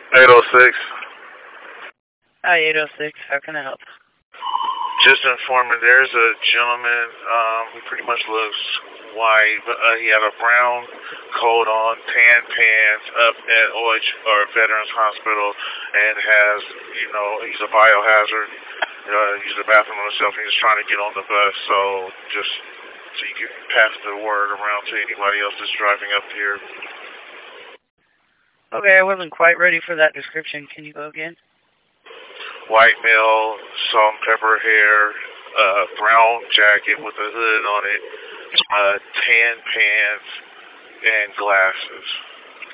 806. Hi, 806. How can I help? Just informing, there's a gentleman, he pretty much looks white, but he had a brown coat on, tan pants up at OH or Veterans Hospital, and has, he's a biohazard. Used the bathroom on himself, and he's trying to get on the bus, so just so you can pass the word around to anybody else that's driving up here. Okay, I wasn't quite ready for that description. Can you go again? White male, salt and pepper hair, brown jacket with a hood on it, tan pants, and glasses.